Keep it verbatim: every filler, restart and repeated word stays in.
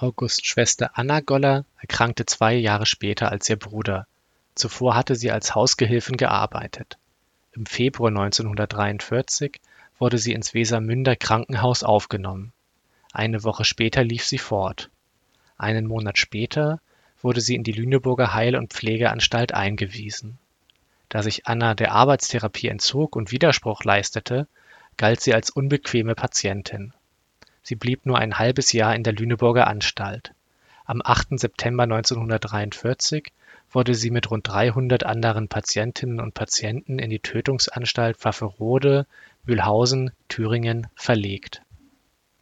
Augusts Schwester Anna Goller erkrankte zwei Jahre später als ihr Bruder. Zuvor hatte sie als Hausgehilfin gearbeitet. Im Februar neunzehnhundertdreiundvierzig wurde sie ins Wesermünder Krankenhaus aufgenommen. Eine Woche später lief sie fort. Einen Monat später wurde sie in die Lüneburger Heil- und Pflegeanstalt eingewiesen. Da sich Anna der Arbeitstherapie entzog und Widerspruch leistete, galt sie als unbequeme Patientin. Sie blieb nur ein halbes Jahr in der Lüneburger Anstalt. Am achten September neunzehnhundertdreiundvierzig wurde sie mit rund dreihundert anderen Patientinnen und Patienten in die Tötungsanstalt Pfafferode, Mülhausen, Thüringen verlegt